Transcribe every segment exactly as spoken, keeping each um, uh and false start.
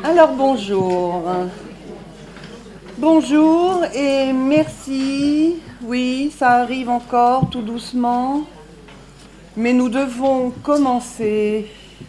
Alors bonjour. Bonjour et merci. Oui, ça arrive encore tout doucement. Mais nous devons commencer.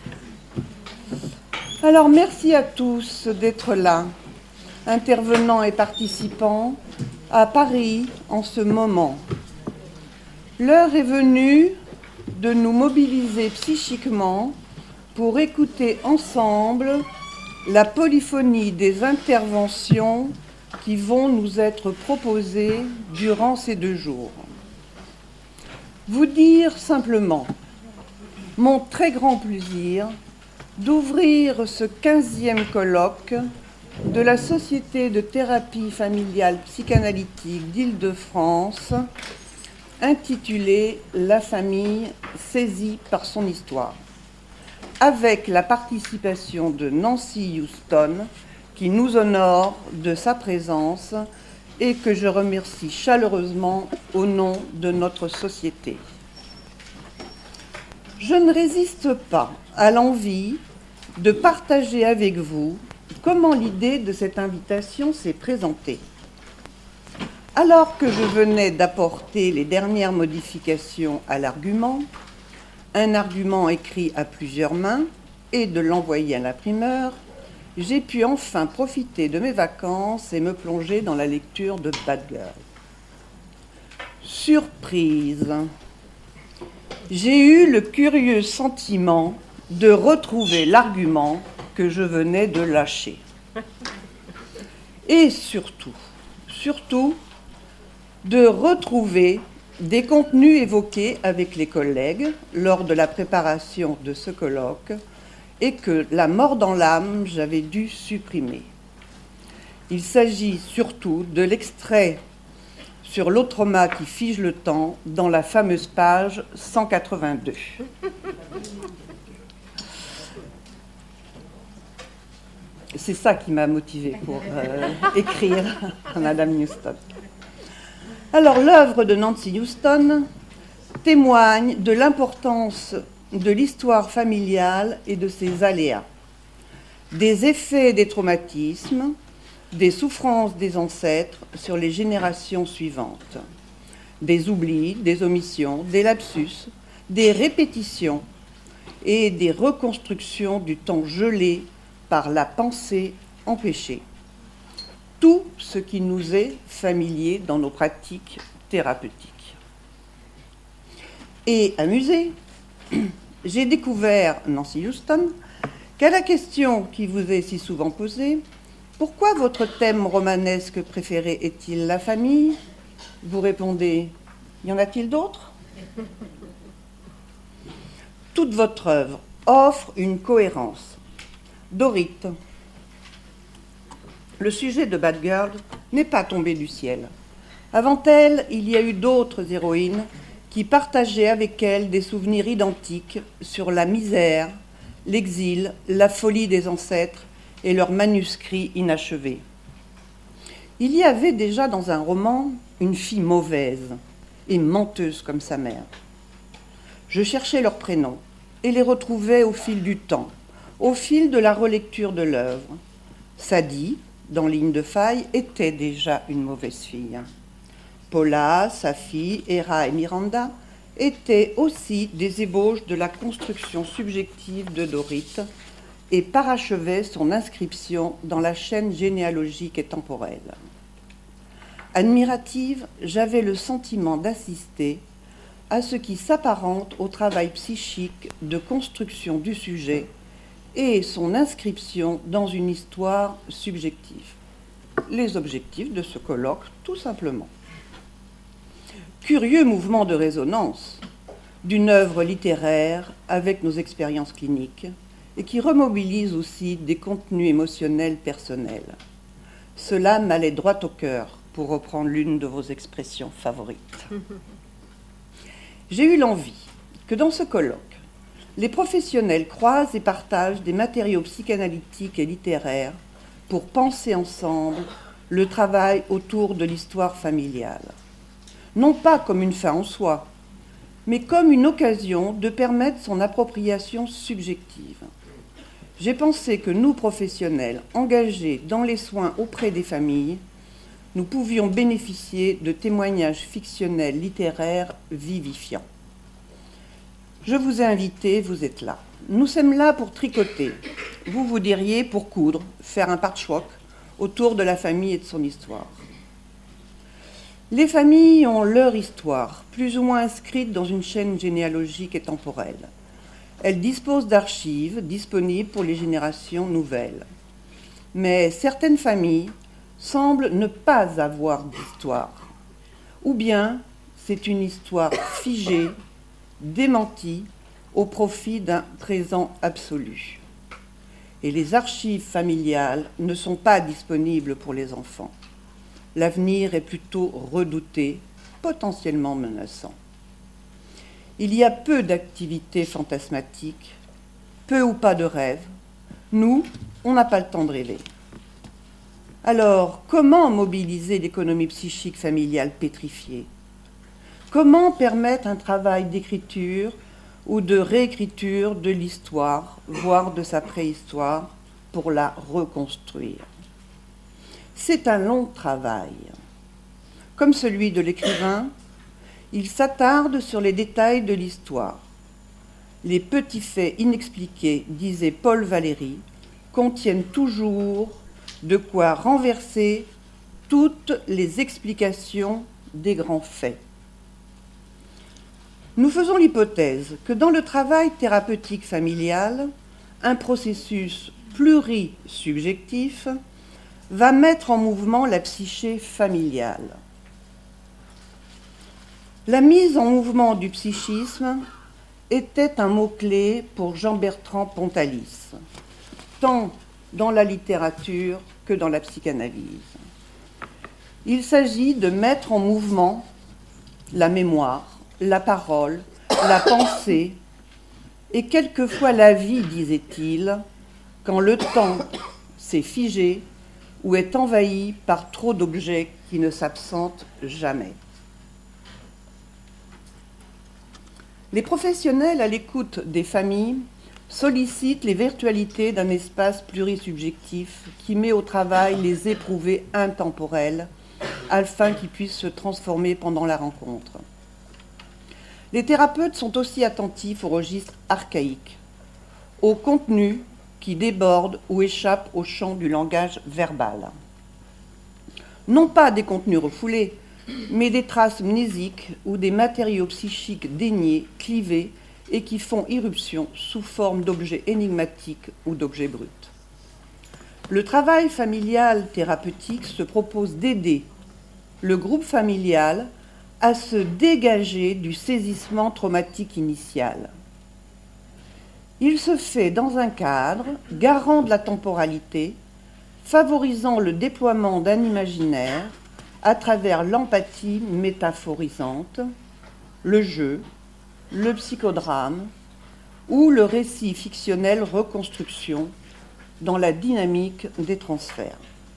Alors merci à tous d'être là, intervenants et participants, à Paris en ce moment. L'heure est venue de nous mobiliser psychiquement pour écouter ensemble la polyphonie des interventions qui vont nous être proposées durant ces deux jours. Vous dire simplement mon très grand plaisir d'ouvrir ce quinzième colloque de la Société de thérapie familiale psychanalytique d'Île-de-France, intitulé « La famille saisie par son histoire », avec la participation de Nancy Houston, qui nous honore de sa présence et que je remercie chaleureusement au nom de notre société. Je ne résiste pas à l'envie de partager avec vous comment l'idée de cette invitation s'est présentée. Alors que je venais d'apporter les dernières modifications à l'argument, un argument écrit à plusieurs mains, et de l'envoyer à l'imprimeur, j'ai pu enfin profiter de mes vacances et me plonger dans la lecture de Bad Girl. Surprise! J'ai eu le curieux sentiment de retrouver l'argument que je venais de lâcher. Et surtout, surtout, de retrouver des contenus évoqués avec les collègues lors de la préparation de ce colloque et que, la mort dans l'âme, j'avais dû supprimer. Il s'agit surtout de l'extrait sur l'autroma qui fige le temps dans la fameuse page cent quatre-vingt-deux. C'est ça qui m'a motivée pour euh, écrire à Madame Houston. Alors, l'œuvre de Nancy Houston témoigne de l'importance de l'histoire familiale et de ses aléas, des effets des traumatismes, des souffrances des ancêtres sur les générations suivantes, des oublis, des omissions, des lapsus, des répétitions et des reconstructions du temps gelé par la pensée empêchée. Tout ce qui nous est familier dans nos pratiques thérapeutiques. Et amusé, j'ai découvert, Nancy Houston, qu'à la question qui vous est si souvent posée, pourquoi votre thème romanesque préféré est-il la famille? Vous répondez, y en a-t-il d'autres? Toute votre œuvre offre une cohérence. Dorite. Le sujet de Bad Girl n'est pas tombé du ciel. Avant elle, il y a eu d'autres héroïnes qui partageaient avec elle des souvenirs identiques sur la misère, l'exil, la folie des ancêtres et leurs manuscrits inachevés. Il y avait déjà dans un roman une fille mauvaise et menteuse comme sa mère. Je cherchais leurs prénoms et les retrouvais au fil du temps, au fil de la relecture de l'œuvre. Sadie, dans Ligne de faille, était déjà une mauvaise fille. Paula, sa fille, Hera et Miranda étaient aussi des ébauches de la construction subjective de Dorite et parachevaient son inscription dans la chaîne généalogique et temporelle. Admirative, j'avais le sentiment d'assister à ce qui s'apparente au travail psychique de construction du sujet et son inscription dans une histoire subjective. Les objectifs de ce colloque, tout simplement. Curieux mouvement de résonance d'une œuvre littéraire avec nos expériences cliniques et qui remobilise aussi des contenus émotionnels personnels. Cela m'allait droit au cœur, pour reprendre l'une de vos expressions favorites. J'ai eu l'envie que dans ce colloque, les professionnels croisent et partagent des matériaux psychanalytiques et littéraires pour penser ensemble le travail autour de l'histoire familiale. Non pas comme une fin en soi, mais comme une occasion de permettre son appropriation subjective. j'ai pensé que nous, professionnels engagés dans les soins auprès des familles, nous pouvions bénéficier de témoignages fictionnels littéraires vivifiants. Je vous ai invité, vous êtes là. Nous sommes là pour tricoter. Vous, vous diriez pour coudre, faire un patchwork autour de la famille et de son histoire. Les familles ont leur histoire, plus ou moins inscrite dans une chaîne généalogique et temporelle. Elles disposent d'archives disponibles pour les générations nouvelles. Mais certaines familles semblent ne pas avoir d'histoire. Ou bien c'est une histoire figée, démentie, au profit d'un présent absolu. Et les archives familiales ne sont pas disponibles pour les enfants. L'avenir est plutôt redouté, potentiellement menaçant. Il y a peu d'activités fantasmatiques, peu ou pas de rêves. Nous, on n'a pas le temps de rêver. Alors, comment mobiliser l'économie psychique familiale pétrifiée? Comment permettre un travail d'écriture ou de réécriture de l'histoire, voire de sa préhistoire, pour la reconstruire? C'est un long travail. Comme celui de l'écrivain, il s'attarde sur les détails de l'histoire. Les petits faits inexpliqués, disait Paul Valéry, contiennent toujours de quoi renverser toutes les explications des grands faits. Nous faisons l'hypothèse que dans le travail thérapeutique familial, un processus plurisubjectif va mettre en mouvement la psyché familiale. La mise en mouvement du psychisme était un mot-clé pour Jean-Bertrand Pontalis, tant dans la littérature que dans la psychanalyse. Il s'agit de mettre en mouvement la mémoire, la parole, la pensée, et quelquefois la vie, disait-il, quand le temps s'est figé ou est envahi par trop d'objets qui ne s'absentent jamais. Les professionnels à l'écoute des familles sollicitent les virtualités d'un espace plurisubjectif qui met au travail les éprouvés intemporels afin qu'ils puissent se transformer pendant la rencontre. Les thérapeutes sont aussi attentifs au registre archaïque, au contenu qui déborde ou échappe au champ du langage verbal. Non pas des contenus refoulés, mais des traces mnésiques ou des matériaux psychiques déniés, clivés et qui font irruption sous forme d'objets énigmatiques ou d'objets bruts. Le travail familial thérapeutique se propose d'aider le groupe familial à se dégager du saisissement traumatique initial. Il se fait dans un cadre garant de la temporalité, favorisant le déploiement d'un imaginaire à travers l'empathie métaphorisante, le jeu, le psychodrame ou le récit fictionnel reconstruction dans la dynamique des transferts.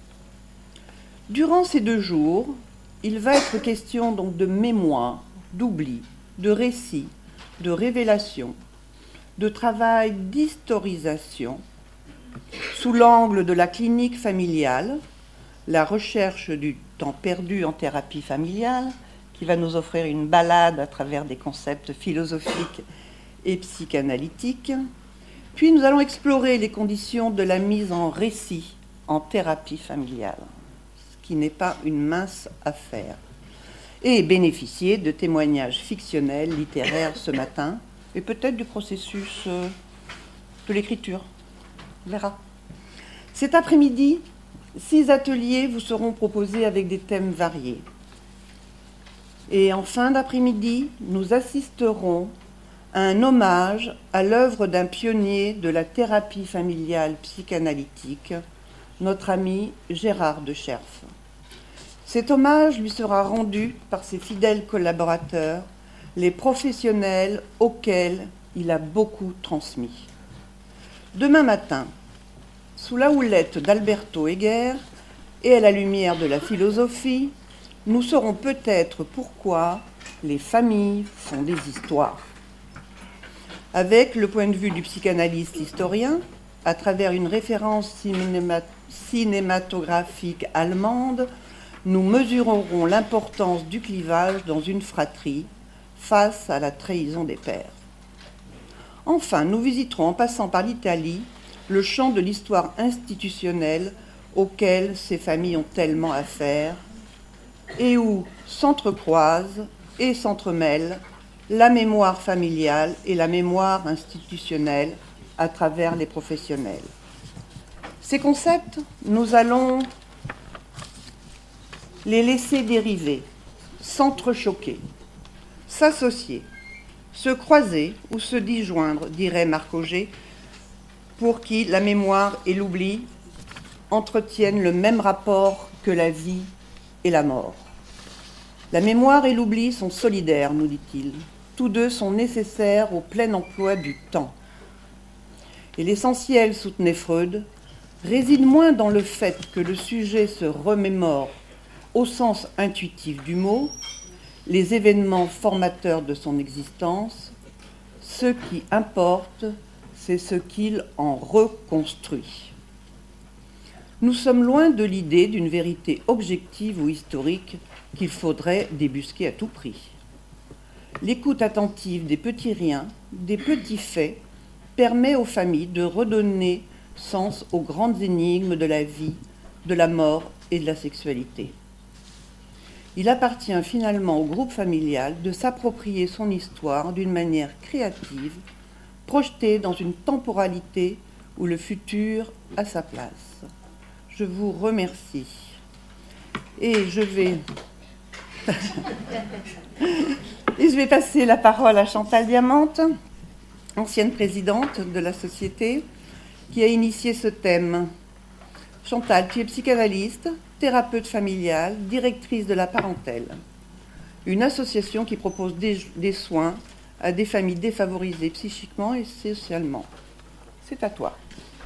Durant ces deux jours, il va être question donc de mémoire, d'oubli, de récit, de révélation, de travail d'historisation sous l'angle de la clinique familiale, la recherche du temps perdu en thérapie familiale, qui va nous offrir une balade à travers des concepts philosophiques et psychanalytiques. Puis nous allons explorer les conditions de la mise en récit en thérapie familiale, ce qui n'est pas une mince affaire, et bénéficier de témoignages fictionnels, littéraires ce matin, et peut-être du processus euh, de l'écriture. On verra. Cet après-midi, six ateliers vous seront proposés avec des thèmes variés. Et en fin d'après-midi, nous assisterons à un hommage à l'œuvre d'un pionnier de la thérapie familiale psychanalytique, notre ami Gérard de Cherff. Cet hommage lui sera rendu par ses fidèles collaborateurs, les professionnels auxquels il a beaucoup transmis. Demain matin, sous la houlette d'Alberto Heger et à la lumière de la philosophie, nous saurons peut-être pourquoi les familles font des histoires. Avec le point de vue du psychanalyste historien, à travers une référence cinéma- cinématographique allemande, nous mesurerons l'importance du clivage dans une fratrie face à la trahison des pères. Enfin, nous visiterons en passant par l'Italie le champ de l'histoire institutionnelle auquel ces familles ont tellement affaire et où s'entrecroisent et s'entremêlent la mémoire familiale et la mémoire institutionnelle à travers les professionnels. Ces concepts, nous allons les laisser dériver, s'entrechoquer, s'associer, se croiser ou se disjoindre, dirait Marc Augé, pour qui la mémoire et l'oubli entretiennent le même rapport que la vie et la mort. La mémoire et l'oubli sont solidaires, nous dit-il. Tous deux sont nécessaires au plein emploi du temps. Et l'essentiel, soutenait Freud, réside moins dans le fait que le sujet se remémore au sens intuitif du mot les événements formateurs de son existence. Ce qui importe, c'est ce qu'il en reconstruit. Nous sommes loin de l'idée d'une vérité objective ou historique qu'il faudrait débusquer à tout prix. L'écoute attentive des petits riens, des petits faits, permet aux familles de redonner sens aux grandes énigmes de la vie, de la mort et de la sexualité. Il appartient finalement au groupe familial de s'approprier son histoire d'une manière créative, projetée dans une temporalité où le futur a sa place. Je vous remercie. Et je vais... Et je vais passer la parole à Chantal Diamante, ancienne présidente de la société, qui a initié ce thème. Chantal, tu es psychanalyste, thérapeute familiale, directrice de la Parentèle, une association qui propose des, des soins à des familles défavorisées psychiquement et socialement. C'est à toi.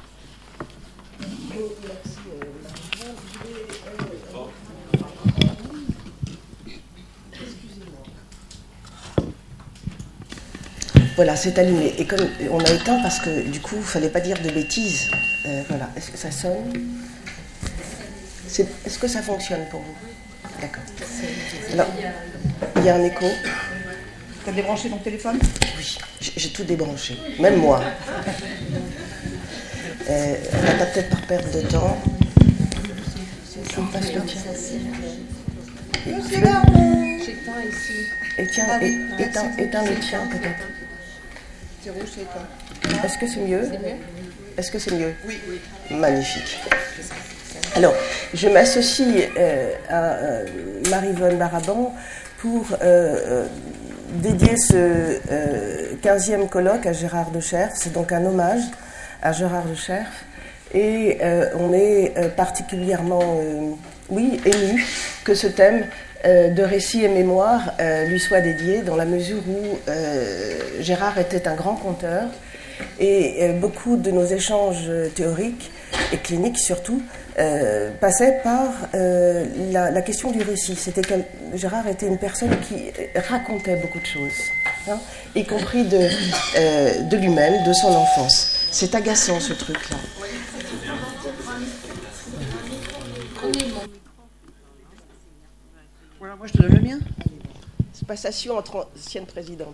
Voilà, c'est allumé. Et comme on a éteint parce que du coup, il ne fallait pas dire de bêtises. Euh, voilà, est-ce que ça sonne ? c'est... Est-ce que ça fonctionne pour vous ? D'accord. Alors, il y a un écho. Tu as débranché ton téléphone ? Oui, j'ai tout débranché, même moi. Euh, on n'a pas peut-être par perte de temps. Je me passe le tien. J'éteins ici. Et tiens, Ah oui, et, éteins, éteins le tien peut-être. C'est rouge, c'est éteint. Est-ce que c'est mieux ? C'est mieux ? Est-ce que c'est mieux ? Oui, oui. Magnifique. Alors, je m'associe euh, à euh, Marie-Vonne Baraban pour euh, euh, dédier ce euh, quinzième colloque à Gérard de Cherf. C'est donc un hommage à Gérard de Cherf. Et euh, on est euh, particulièrement, euh, oui, ému que ce thème euh, de récit et mémoire euh, lui soit dédié, dans la mesure où euh, Gérard était un grand conteur et euh, beaucoup de nos échanges théoriques et cliniques surtout euh, passaient par euh, la, la question du récit. C'était quel... Gérard était une personne qui racontait beaucoup de choses, hein, y compris de, euh, de lui-même, de son enfance. C'est agaçant ce truc-là. Voilà, moi je te donne le mien. C'est passation entre anciennes présidentes.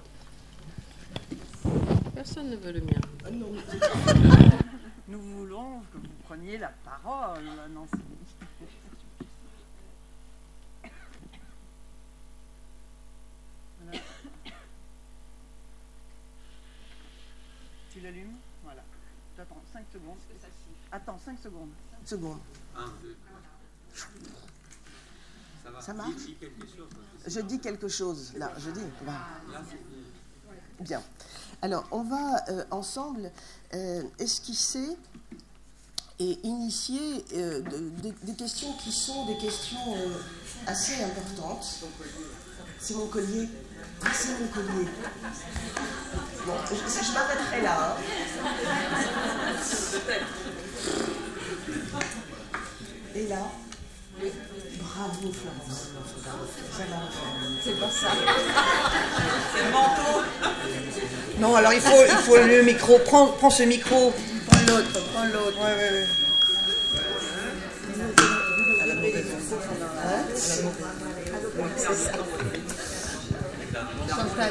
Personne ne veut le mien. Ah non. Nous voulons que vous preniez la parole, Nancy. Voilà. Tu l'allumes ? Voilà. Attends, cinq secondes. Attends, cinq secondes. cinq secondes. un, deux. Ça va. Ça marche ? Dis quelque chose. Je dis quelque chose, là, je dis. Là. Bien. Alors, on va euh, ensemble euh, esquisser et initier euh, de, de, des questions qui sont des questions euh, assez importantes. C'est mon collier. Ah, c'est mon collier. Bon, je, je m'arrêterai là. Hein. Et là, bravo Florence. Ça va refaire. C'est pas ça. C'est le manteau. Non, alors il faut, il faut le micro. Prends, prends ce micro. Prends le l'autre, prends l'autre. Ouais, ouais, ouais. Chantal.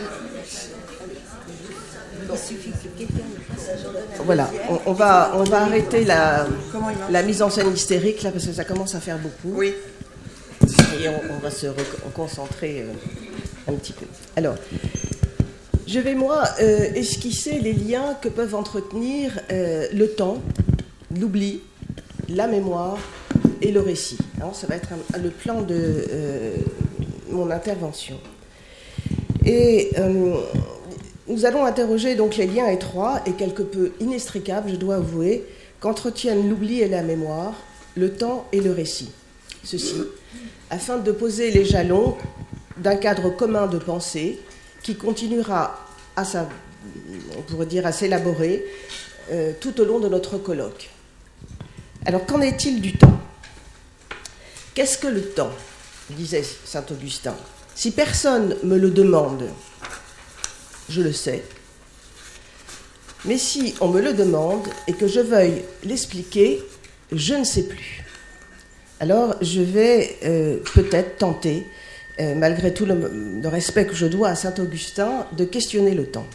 Voilà, on, on, va, on va arrêter la, la mise en scène hystérique là parce que ça commence à faire beaucoup. Oui. Et on, on va se re- concentrer euh, un petit peu. Alors, je vais moi euh, esquisser les liens que peuvent entretenir euh, le temps, l'oubli, la mémoire et le récit. Alors, ça va être un, le plan de euh, mon intervention. Et euh, nous allons interroger donc les liens étroits et quelque peu inextricables, je dois avouer, qu'entretiennent l'oubli et la mémoire, le temps et le récit. Ceci, afin de poser les jalons d'un cadre commun de pensée qui continuera à, sa, on pourrait dire, à s'élaborer euh, tout au long de notre colloque. Alors, qu'en est-il du temps ? Qu'est-ce que le temps ? Disait saint Augustin. Si personne me le demande, je le sais. Mais si on me le demande et que je veuille l'expliquer, je ne sais plus. Alors, je vais euh, peut-être tenter, euh, malgré tout le, le respect que je dois à saint Augustin, de questionner le temps.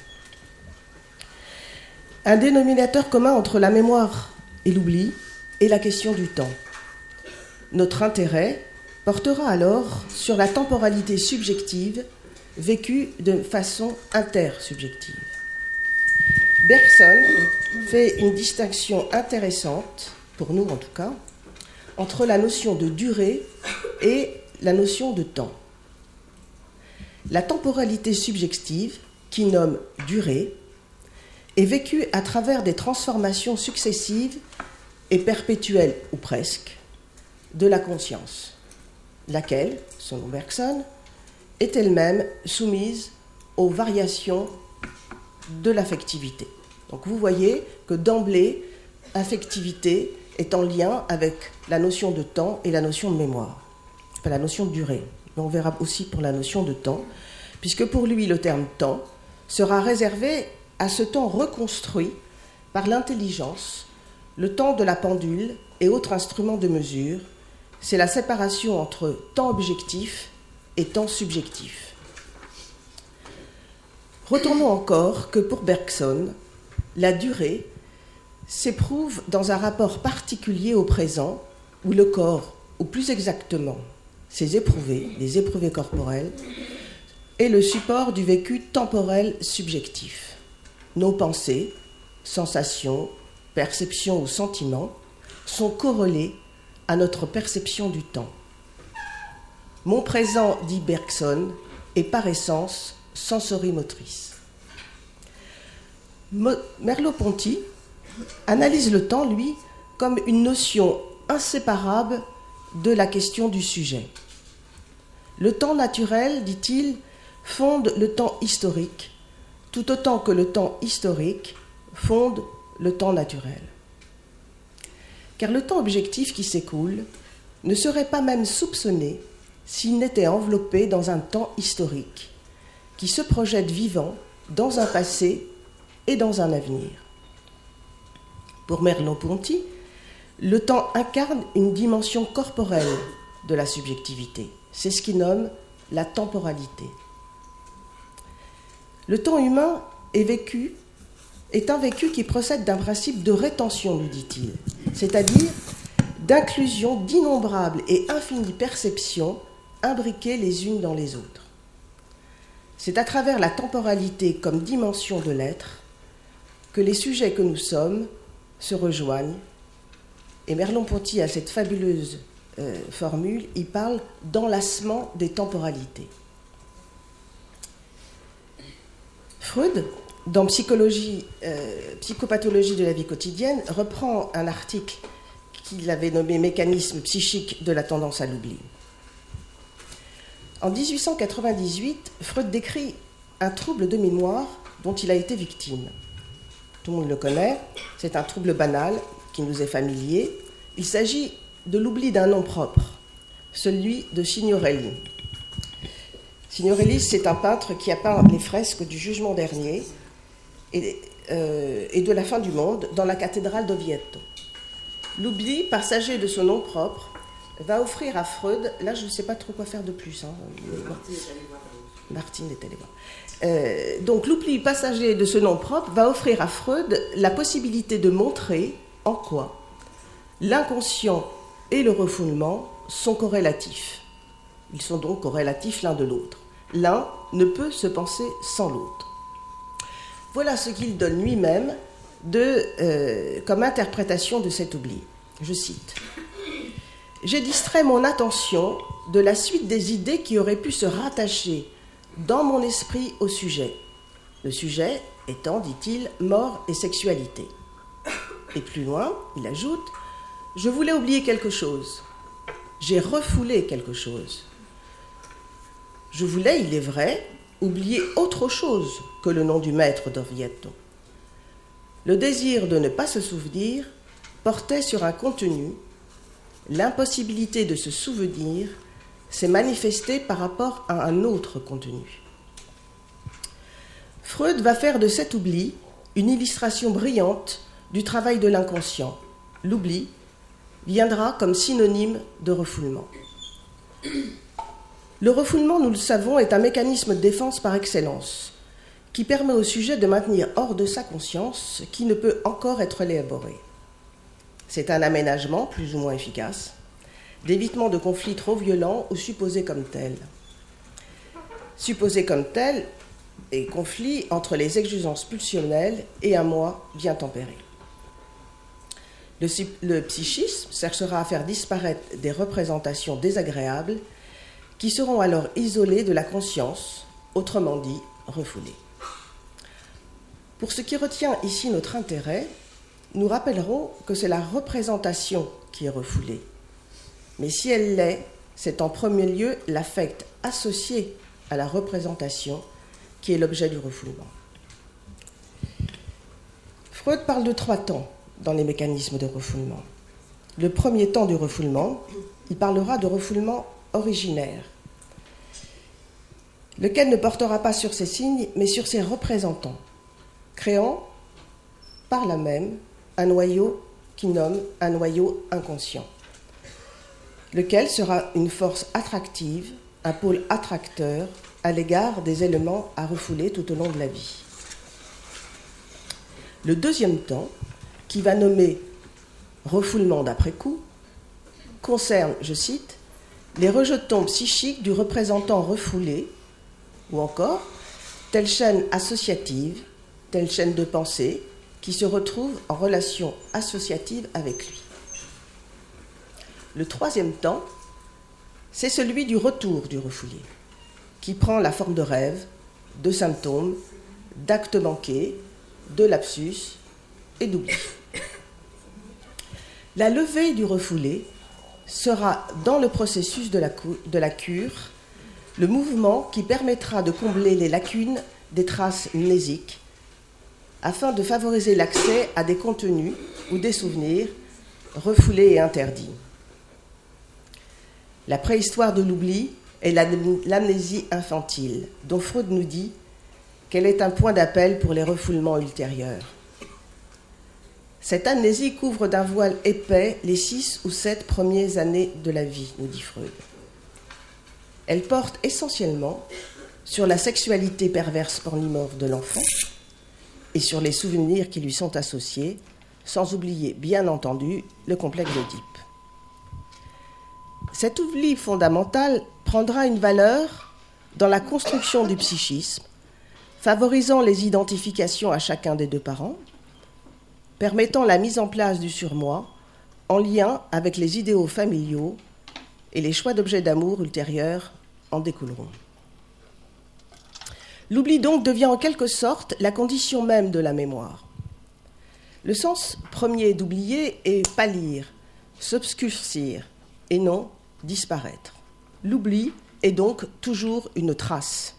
Un dénominateur commun entre la mémoire et l'oubli est la question du temps. Notre intérêt portera alors sur la temporalité subjective vécue de façon intersubjective. Bergson fait une distinction intéressante, pour nous en tout cas, entre la notion de durée et la notion de temps. La temporalité subjective, qui nomme durée, est vécue à travers des transformations successives et perpétuelles, ou presque, de la conscience, laquelle, selon Bergson, est elle-même soumise aux variations de l'affectivité. Donc vous voyez que d'emblée, affectivité est en lien avec la notion de temps et la notion de mémoire, enfin la notion de durée. Mais on verra aussi pour la notion de temps, puisque pour lui le terme temps sera réservé à ce temps reconstruit par l'intelligence, le temps de la pendule et autres instruments de mesure. C'est la séparation entre temps objectif et temps subjectif. Retournons encore que pour Bergson, la durée s'éprouve dans un rapport particulier au présent, où le corps, ou plus exactement ses éprouvés, les éprouvés corporels, est le support du vécu temporel subjectif. Nos pensées, sensations, perceptions ou sentiments sont corrélés à notre perception du temps. Mon présent, dit Bergson, est par essence sensorimotrice. Merleau-Ponty analyse le temps, lui, comme une notion inséparable de la question du sujet. Le temps naturel, dit-il, fonde le temps historique, tout autant que le temps historique fonde le temps naturel. Car le temps objectif qui s'écoule ne serait pas même soupçonné s'il n'était enveloppé dans un temps historique qui se projette vivant dans un passé et dans un avenir. Pour Merleau-Ponty, le temps incarne une dimension corporelle de la subjectivité. C'est ce qu'il nomme la temporalité. Le temps humain est vécu, est un vécu qui procède d'un principe de rétention, nous dit-il, c'est-à-dire d'inclusion d'innombrables et infinies perceptions imbriquées les unes dans les autres. C'est à travers la temporalité comme dimension de l'être que les sujets que nous sommes se rejoignent. Et Merleau-Ponty a cette fabuleuse euh, formule, il parle d'enlacement des temporalités. Freud, dans Psychologie, euh, Psychopathologie de la vie quotidienne, reprend un article qu'il avait nommé « Mécanisme psychique de la tendance à l'oubli ». En dix-huit cent quatre-vingt-dix-huit, Freud décrit un trouble de mémoire dont il a été victime. Tout le monde le connaît, c'est un trouble banal qui nous est familier. Il s'agit de l'oubli d'un nom propre, celui de Signorelli. Signorelli, c'est un peintre qui a peint les fresques du Jugement dernier. Et euh, et de la fin du monde dans la cathédrale d'Oviedo. L'oubli, passager de ce nom propre, va offrir à Freud, là je ne sais pas trop quoi faire de plus. Hein. Martine est allée voir. Martine est allée voir. Euh, donc l'oubli passager de ce nom propre va offrir à Freud la possibilité de montrer en quoi l'inconscient et le refoulement sont corrélatifs. Ils sont donc corrélatifs l'un de l'autre. L'un ne peut se penser sans l'autre. Voilà ce qu'il donne lui-même de, euh, comme interprétation de cet oubli. Je cite. « J'ai distrait mon attention de la suite des idées qui auraient pu se rattacher dans mon esprit au sujet. Le sujet étant, dit-il, mort et sexualité. Et plus loin, il ajoute, je voulais oublier quelque chose. J'ai refoulé quelque chose. Je voulais, il est vrai, oublier autre chose que le nom du maître d'Orvieto. Le désir de ne pas se souvenir portait sur un contenu. L'impossibilité de se souvenir s'est manifestée par rapport à un autre contenu. Freud va faire de cet oubli une illustration brillante du travail de l'inconscient. L'oubli viendra comme synonyme de refoulement. Le refoulement, nous le savons, est un mécanisme de défense par excellence qui permet au sujet de maintenir hors de sa conscience ce qui ne peut encore être élaboré. C'est un aménagement plus ou moins efficace d'évitement de conflits trop violents ou supposés comme tels. Supposés comme tels et conflits entre les exigences pulsionnelles et un moi bien tempéré. Le, le psychisme cherchera à faire disparaître des représentations désagréables qui seront alors isolées de la conscience, autrement dit, refoulées. Pour ce qui retient ici notre intérêt, nous rappellerons que c'est la représentation qui est refoulée. Mais si elle l'est, c'est en premier lieu l'affect associé à la représentation qui est l'objet du refoulement. Freud parle de trois temps dans les mécanismes de refoulement. Le premier temps du refoulement, il parlera de refoulement originaire, lequel ne portera pas sur ses signes, mais sur ses représentants, créant par là même un noyau qu'il nomme un noyau inconscient, lequel sera une force attractive, un pôle attracteur à l'égard des éléments à refouler tout au long de la vie. Le deuxième temps, qui va nommer refoulement d'après-coup, concerne, je cite, les rejetons psychiques du représentant refoulé, ou encore telle chaîne associative, telle chaîne de pensée, qui se retrouve en relation associative avec lui. Le troisième temps, c'est celui du retour du refoulé, qui prend la forme de rêves, de symptômes, d'actes manqués, de lapsus et d'oubli. La levée du refoulé sera, dans le processus de la, cou- de la cure, le mouvement qui permettra de combler les lacunes des traces mnésiques afin de favoriser l'accès à des contenus ou des souvenirs refoulés et interdits. La préhistoire de l'oubli est l'amnésie infantile, dont Freud nous dit qu'elle est un point d'appel pour les refoulements ultérieurs. Cette amnésie couvre d'un voile épais les six ou sept premières années de la vie, nous dit Freud. Elle porte essentiellement sur la sexualité perverse pornimorphe de l'enfant et sur les souvenirs qui lui sont associés, sans oublier, bien entendu, le complexe d'Oedipe. Cet oubli fondamental prendra une valeur dans la construction du psychisme, favorisant les identifications à chacun des deux parents, permettant la mise en place du surmoi en lien avec les idéaux familiaux et les choix d'objets d'amour ultérieurs en découleront. L'oubli donc devient en quelque sorte la condition même de la mémoire. Le sens premier d'oublier est pâlir, s'obscurcir et non disparaître. L'oubli est donc toujours une trace.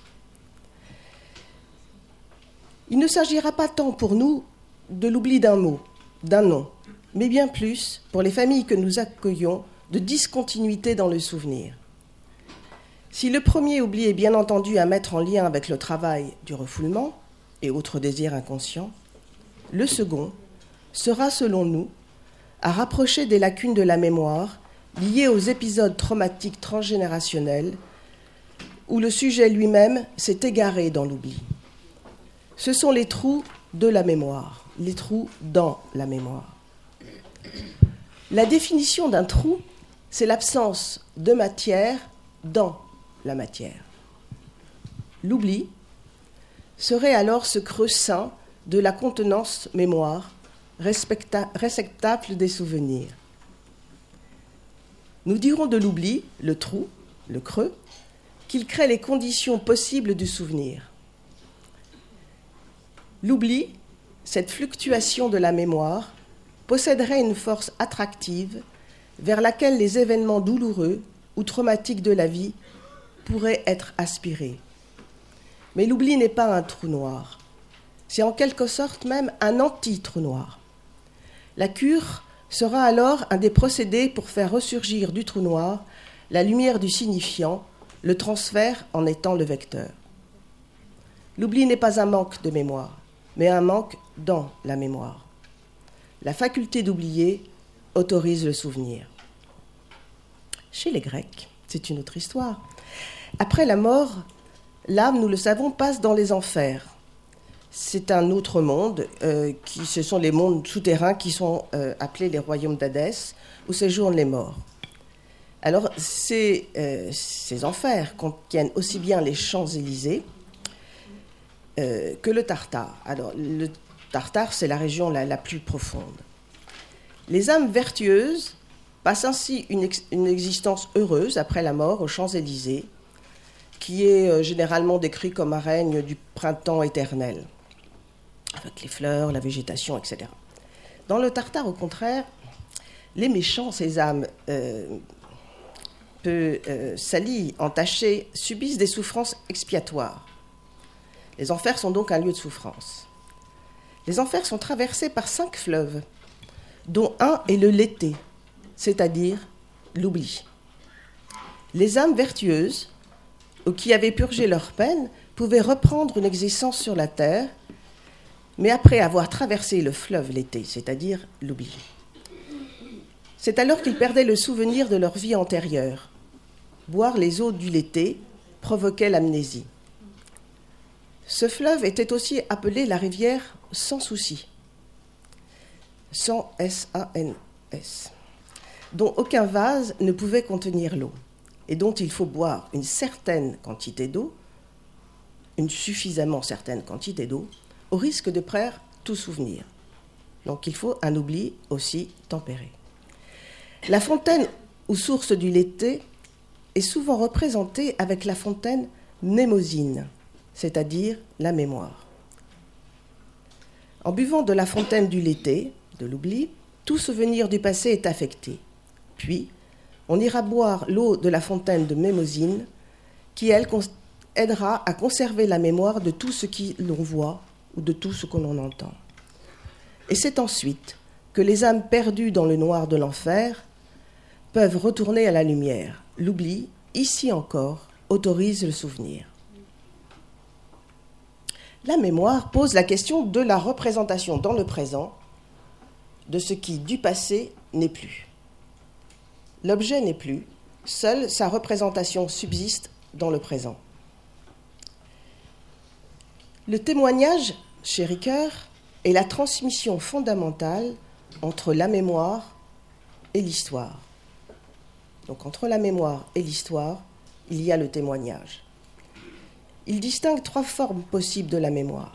Il ne s'agira pas tant pour nous de l'oubli d'un mot, d'un nom, mais bien plus, pour les familles que nous accueillons, de discontinuité dans le souvenir. Si le premier oubli est bien entendu à mettre en lien avec le travail du refoulement et autres désirs inconscients, Le second sera, selon nous, à rapprocher des lacunes de la mémoire liées aux épisodes traumatiques transgénérationnels où le sujet lui-même s'est égaré dans l'oubli. Ce sont les trous de la mémoire, les trous dans la mémoire. La définition d'un trou, c'est l'absence de matière dans la matière. L'oubli serait alors ce creux sain de la contenance mémoire, respecta- réceptacle des souvenirs. Nous dirons de l'oubli, le trou, le creux, qu'il crée les conditions possibles du souvenir. L'oubli, cette fluctuation de la mémoire, posséderait une force attractive vers laquelle les événements douloureux ou traumatiques de la vie pourraient être aspirés. Mais l'oubli n'est pas un trou noir. C'est en quelque sorte même un anti-trou noir. La cure sera alors un des procédés pour faire ressurgir du trou noir la lumière du signifiant, le transfert en étant le vecteur. L'oubli n'est pas un manque de mémoire, mais un manque dans la mémoire. La faculté d'oublier autorise le souvenir. Chez les Grecs, c'est une autre histoire. Après la mort, l'âme, nous le savons, passe dans les enfers. C'est un autre monde, euh, qui, ce sont les mondes souterrains qui sont euh, appelés les royaumes d'Hadès, où séjournent les morts. Alors, ces, euh, ces enfers contiennent aussi bien les Champs-Élysées euh, que le Tartare. Alors, le Tartare, c'est la région la, la plus profonde. Les âmes vertueuses passent ainsi une, ex, une existence heureuse après la mort aux Champs-Élysées, qui est euh, généralement décrit comme un règne du printemps éternel, avec les fleurs, la végétation, et cetera. Dans le Tartare, au contraire, les méchants, ces âmes euh, peu euh, salies, entachées, subissent des souffrances expiatoires. Les enfers sont donc un lieu de souffrance. Les enfers sont traversés par cinq fleuves, dont un est le Léthé, c'est-à-dire l'oubli. Les âmes vertueuses, ou qui avaient purgé leur peine, pouvaient reprendre une existence sur la terre, mais après avoir traversé le fleuve Léthé, c'est-à-dire l'oubli. C'est alors qu'ils perdaient le souvenir de leur vie antérieure. Boire les eaux du Léthé provoquait l'amnésie. Ce fleuve était aussi appelé la rivière sans souci, sans S A N S, dont aucun vase ne pouvait contenir l'eau, et dont il faut boire une certaine quantité d'eau, une suffisamment certaine quantité d'eau, au risque de perdre tout souvenir. Donc il faut un oubli aussi tempéré. La fontaine ou source du Léthé est souvent représentée avec la fontaine mnémosine, c'est-à-dire la mémoire. En buvant de la fontaine du Léthé, de l'oubli, tout souvenir du passé est affecté. Puis, on ira boire l'eau de la fontaine de mnémosine, qui, elle, aidera à conserver la mémoire de tout ce que l'on voit ou de tout ce que l'on entend. Et c'est ensuite que les âmes perdues dans le noir de l'enfer peuvent retourner à la lumière. L'oubli, ici encore, autorise le souvenir. La mémoire pose la question de la représentation dans le présent de ce qui, du passé, n'est plus. L'objet n'est plus, seule sa représentation subsiste dans le présent. Le témoignage, chez Ricoeur, est la transmission fondamentale entre la mémoire et l'histoire. Donc entre la mémoire et l'histoire, il y a le témoignage. Il distingue trois formes possibles de la mémoire.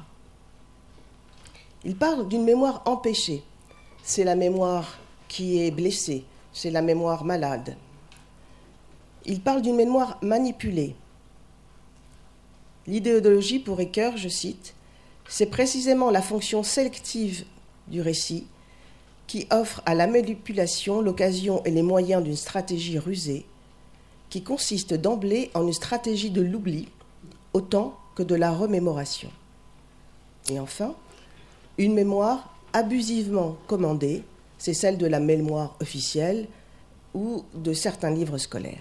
Il parle d'une mémoire empêchée. C'est la mémoire qui est blessée, c'est la mémoire malade. Il parle d'une mémoire manipulée. L'idéologie, pour Ricoeur, je cite, c'est précisément la fonction sélective du récit qui offre à la manipulation l'occasion et les moyens d'une stratégie rusée qui consiste d'emblée en une stratégie de l'oubli autant que de la remémoration. Et enfin, une mémoire abusivement commandée, c'est celle de la mémoire officielle ou de certains livres scolaires.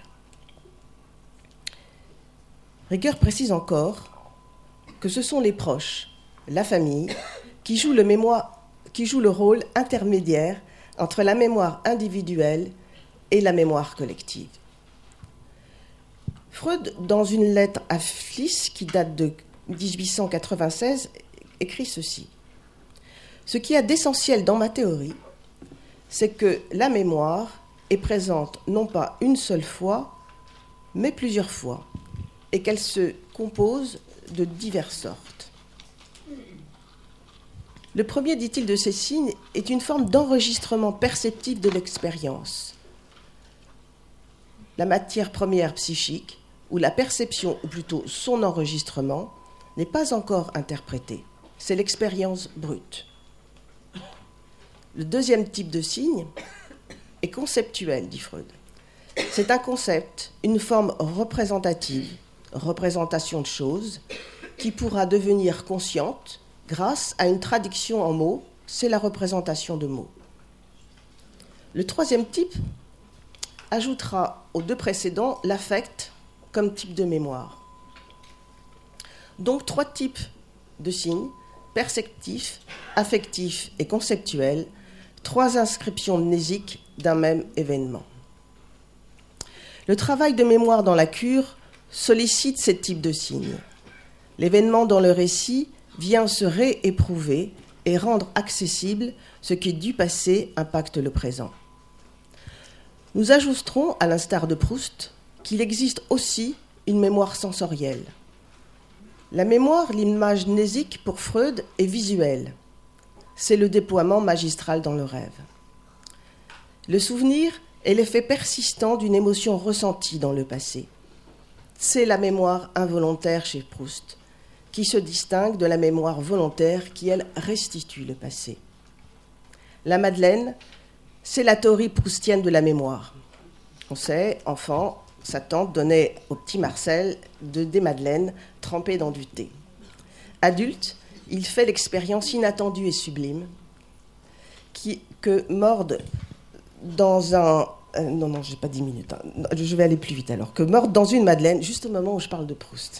Ricoeur précise encore que ce sont les proches, la famille, qui jouent le, mémoire, qui joue le rôle intermédiaire entre la mémoire individuelle et la mémoire collective. Freud, dans une lettre à Fliss qui date de dix-huit cent quatre-vingt-seize, écrit ceci. « Ce qu'il y a d'essentiel dans ma théorie, c'est que la mémoire est présente non pas une seule fois, mais plusieurs fois, et qu'elle se compose de diverses sortes. Le premier, dit-il, de ces signes est une forme d'enregistrement perceptif de l'expérience. La matière première psychique, où la perception, ou plutôt son enregistrement, n'est pas encore interprétée. C'est l'expérience brute. Le deuxième type de signe est conceptuel, dit Freud. C'est un concept, une forme représentative, représentation de choses, qui pourra devenir consciente grâce à une traduction en mots, c'est la représentation de mots. Le troisième type ajoutera aux deux précédents l'affect comme type de mémoire. Donc trois types de signes, perceptifs, affectifs et conceptuels, trois inscriptions mnésiques d'un même événement. Le travail de mémoire dans la cure sollicite ces types de signes. L'événement dans le récit vient se rééprouver et rendre accessible ce qui du passé impacte le présent. Nous ajouterons, à l'instar de Proust, qu'il existe aussi une mémoire sensorielle. La mémoire, l'image mnésique pour Freud, est visuelle. C'est le déploiement magistral dans le rêve. Le souvenir est l'effet persistant d'une émotion ressentie dans le passé. C'est la mémoire involontaire chez Proust, qui se distingue de la mémoire volontaire qui, elle, restitue le passé. La Madeleine, c'est la théorie proustienne de la mémoire. On sait, enfant, sa tante donnait au petit Marcel de, des madeleines trempées dans du thé. Adulte, il fait l'expérience inattendue et sublime qui, que morde dans un... Euh, non, non, j'ai pas dix minutes. Hein, je vais aller plus vite alors. Que morde dans une madeleine, juste au moment où je parle de Proust.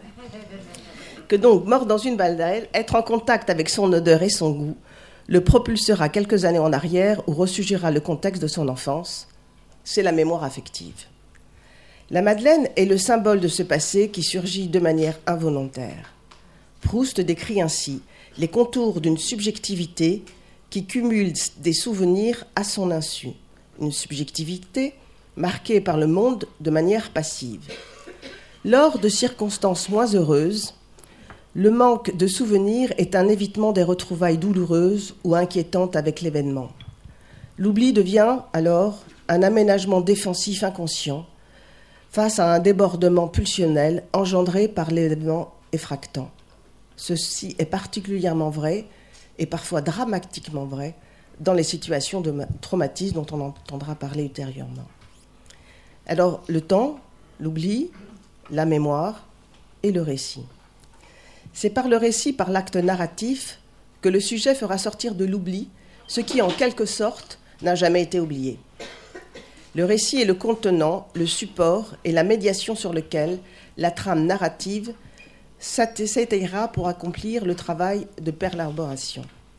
Que donc, mort dans une madeleine, être en contact avec son odeur et son goût, le propulsera quelques années en arrière ou ressurgira le contexte de son enfance. C'est la mémoire affective. La Madeleine est le symbole de ce passé qui surgit de manière involontaire. Proust décrit ainsi les contours d'une subjectivité qui cumule des souvenirs à son insu. Une subjectivité marquée par le monde de manière passive. Lors de circonstances moins heureuses, le manque de souvenirs est un évitement des retrouvailles douloureuses ou inquiétantes avec l'événement. L'oubli devient alors un aménagement défensif inconscient face à un débordement pulsionnel engendré par l'événement effractant. Ceci est particulièrement vrai, et parfois dramatiquement vrai, dans les situations de traumatisme dont on entendra parler ultérieurement. Alors, le temps, l'oubli, la mémoire et le récit. C'est par le récit, par l'acte narratif, que le sujet fera sortir de l'oubli ce qui, en quelque sorte, n'a jamais été oublié. Le récit est le contenant, le support et la médiation sur lequel la trame narrative s'étayera pour accomplir le travail de perlaboration.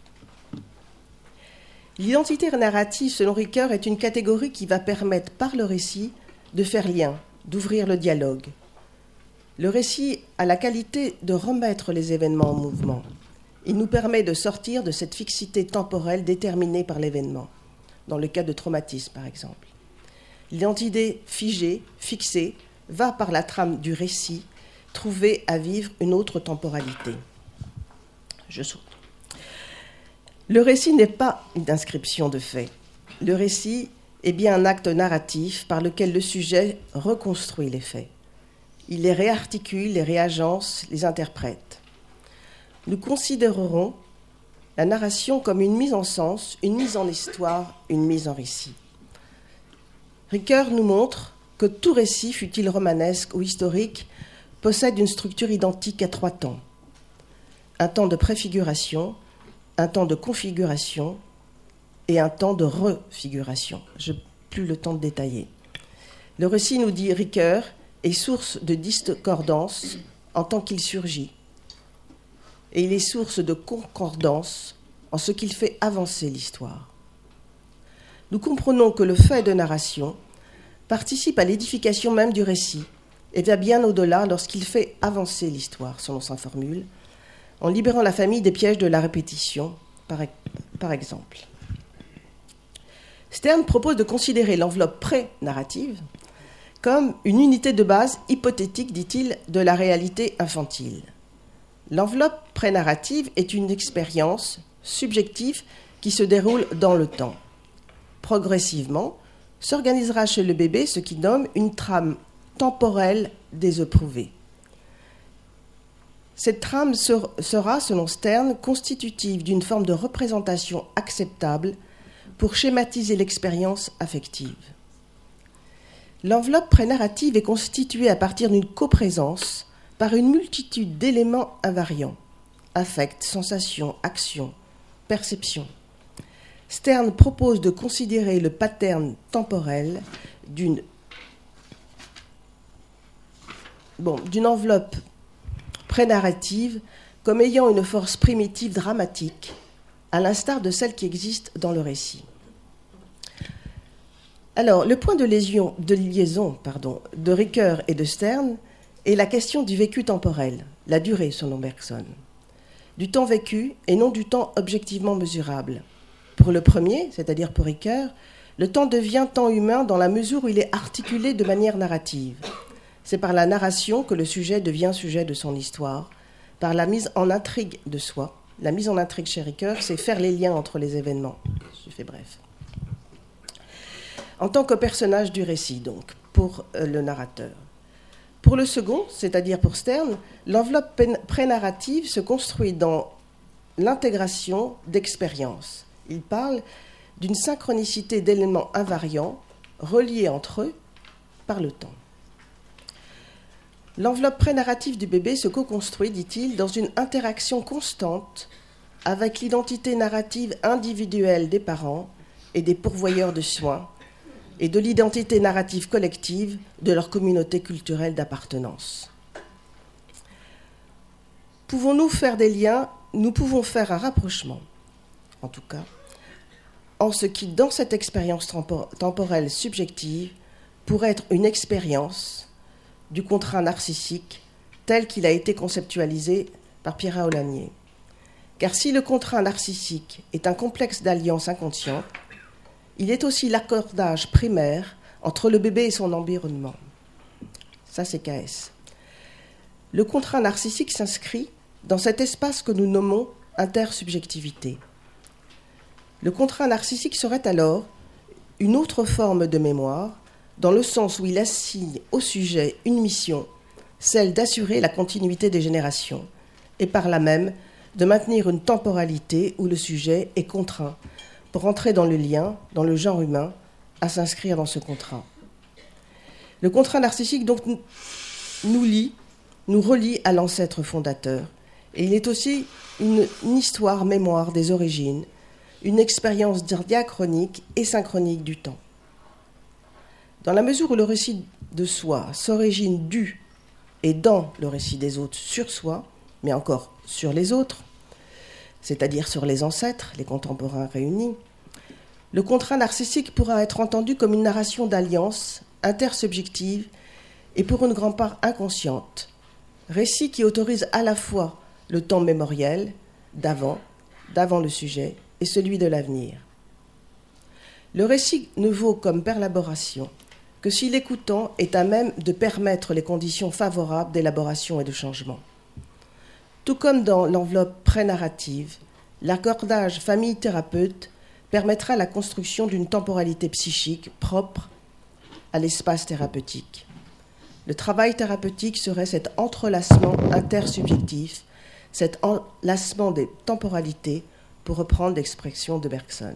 L'identité narrative, selon Ricoeur, est une catégorie qui va permettre, par le récit, de faire lien, d'ouvrir le dialogue. Le récit a la qualité de remettre les événements en mouvement. Il nous permet de sortir de cette fixité temporelle déterminée par l'événement, dans le cas de traumatisme, par exemple. L'identité figée, fixée, va par la trame du récit trouver à vivre une autre temporalité. Je saute. Le récit n'est pas une inscription de faits. Le récit est bien un acte narratif par lequel le sujet reconstruit les faits. Il les réarticule, les réagence, les interprète. Nous considérerons la narration comme une mise en sens, une mise en histoire, une mise en récit. Ricoeur nous montre que tout récit, fût-il romanesque ou historique, possède une structure identique à trois temps. Un temps de préfiguration, un temps de configuration et un temps de refiguration. Je n'ai plus le temps de détailler. Le récit, nous dit Ricoeur, est source de discordance en tant qu'il surgit. Et il est source de concordance en ce qu'il fait avancer l'histoire. Nous comprenons que le fait de narration participe à l'édification même du récit et va bien au-delà lorsqu'il fait avancer l'histoire, selon sa formule, en libérant la famille des pièges de la répétition, par, par exemple. Stern propose de considérer l'enveloppe pré-narrative comme une unité de base hypothétique, dit-il, de la réalité infantile. L'enveloppe pré-narrative est une expérience subjective qui se déroule dans le temps. Progressivement, s'organisera chez le bébé ce qu'il nomme une trame temporelle des éprouvés. Cette trame sera, selon Stern, constitutive d'une forme de représentation acceptable pour schématiser l'expérience affective. L'enveloppe pré-narrative est constituée à partir d'une coprésence par une multitude d'éléments invariants, affects, sensations, actions, perceptions. Stern propose de considérer le pattern temporel d'une, bon, d'une enveloppe pré-narrative comme ayant une force primitive dramatique, à l'instar de celle qui existe dans le récit. Alors, le point de liaison, de, liaison, pardon, de Ricoeur et de Stern est la question du vécu temporel, la durée selon Bergson, du temps vécu et non du temps objectivement mesurable. Pour le premier, c'est-à-dire pour Ricoeur, le temps devient temps humain dans la mesure où il est articulé de manière narrative. C'est par la narration que le sujet devient sujet de son histoire, par la mise en intrigue de soi. La mise en intrigue chez Ricoeur, c'est faire les liens entre les événements. Je fais bref. En tant que personnage du récit, donc, pour euh, le narrateur. Pour le second, c'est-à-dire pour Stern, l'enveloppe pré-narrative se construit dans l'intégration d'expériences. Il parle d'une synchronicité d'éléments invariants reliés entre eux par le temps. L'enveloppe pré-narrative du bébé se co-construit, dit-il, dans une interaction constante avec l'identité narrative individuelle des parents et des pourvoyeurs de soins, et de l'identité narrative collective de leur communauté culturelle d'appartenance. Pouvons-nous faire des liens ? Nous pouvons faire un rapprochement, en tout cas, en ce qui, dans cette expérience temporelle subjective, pourrait être une expérience du contrat narcissique tel qu'il a été conceptualisé par Pierre Aulagnier. Car si le contrat narcissique est un complexe d'alliance inconsciente, il est aussi l'accordage primaire entre le bébé et son environnement. Ça, c'est K S. Le contrat narcissique s'inscrit dans cet espace que nous nommons intersubjectivité. Le contrat narcissique serait alors une autre forme de mémoire, dans le sens où il assigne au sujet une mission, celle d'assurer la continuité des générations, et par là même de maintenir une temporalité où le sujet est contraint pour entrer dans le lien, dans le genre humain, à s'inscrire dans ce contrat. Le contrat narcissique donc nous lie, nous relie à l'ancêtre fondateur, et il est aussi une, une histoire mémoire des origines, une expérience diachronique et synchronique du temps. Dans la mesure où le récit de soi s'origine du et dans le récit des autres sur soi, mais encore sur les autres, c'est-à-dire sur les ancêtres, les contemporains réunis, le contrat narcissique pourra être entendu comme une narration d'alliance intersubjective et pour une grande part inconsciente, récit qui autorise à la fois le temps mémoriel d'avant, d'avant le sujet, et celui de l'avenir. Le récit ne vaut comme perlaboration que si l'écoutant est à même de permettre les conditions favorables d'élaboration et de changement. Tout comme dans l'enveloppe pré-narrative, l'accordage famille-thérapeute permettra la construction d'une temporalité psychique propre à l'espace thérapeutique. Le travail thérapeutique serait cet entrelacement intersubjectif, cet enlacement des temporalités, pour reprendre l'expression de Bergson.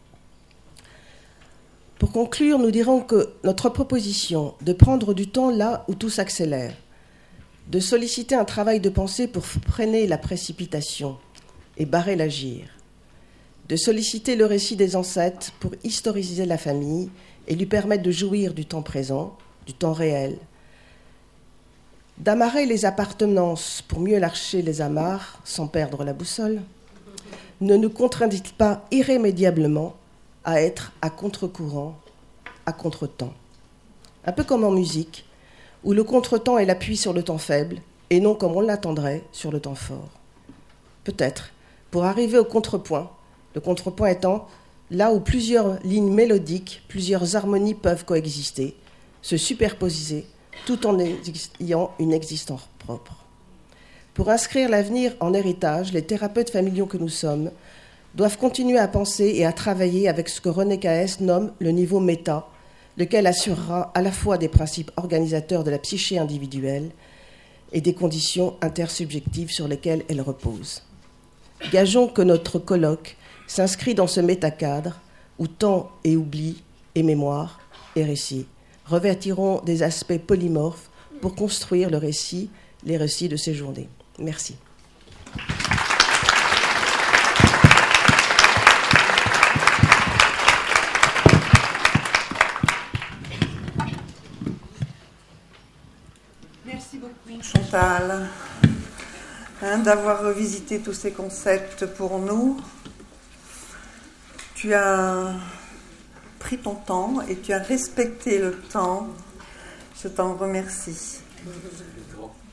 Pour conclure, nous dirons que notre proposition de prendre du temps là où tout s'accélère, de solliciter un travail de pensée pour freiner la précipitation et barrer l'agir, de solliciter le récit des ancêtres pour historiser la famille et lui permettre de jouir du temps présent, du temps réel, d'amarrer les appartenances pour mieux lâcher les amarres sans perdre la boussole, ne nous contraint-il pas irrémédiablement à être à contre-courant, à contre-temps? Un peu comme en musique, où le contre-temps est l'appui sur le temps faible, et non comme on l'attendrait sur le temps fort. Peut-être, pour arriver au contrepoint, le contrepoint étant là où plusieurs lignes mélodiques, plusieurs harmonies peuvent coexister, se superposer, tout en ayant une existence propre. Pour inscrire l'avenir en héritage, les thérapeutes familiaux que nous sommes doivent continuer à penser et à travailler avec ce que René Caës nomme le niveau méta, lequel assurera à la fois des principes organisateurs de la psyché individuelle et des conditions intersubjectives sur lesquelles elle repose. Gageons que notre colloque s'inscrit dans ce métacadre où temps et oubli et mémoire et récit revêtiront des aspects polymorphes pour construire le récit, les récits de ces journées. Merci. Merci beaucoup, Chantal, hein, d'avoir revisité tous ces concepts pour nous. Tu as pris ton temps et tu as respecté le temps. Je t'en remercie.